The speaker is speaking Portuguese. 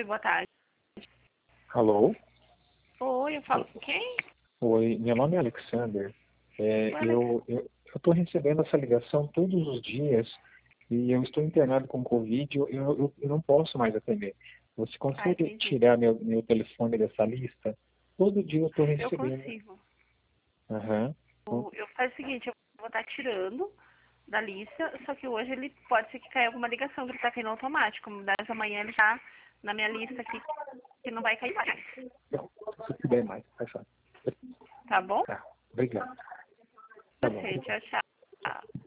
boa tarde. Alô? Oi, eu falo com quem? Oi, meu nome é Alexander. Eu estou recebendo essa ligação todos os dias e eu estou internado com Covid. Eu não posso mais atender. Você consegue Entendi. tirar meu telefone dessa lista? Todo dia eu estou Eu recebendo. consigo. Aham. Eu faço o seguinte, eu vou estar tirando da lista, só que hoje ele pode ser que caia alguma ligação, que ele está caindo automático. Das amanhã ele está na minha lista aqui, que não vai cair mais. Não, se puder mais, faz favor. Tá bom? Tá, obrigado. Tá bom. Você, tchau, tchau.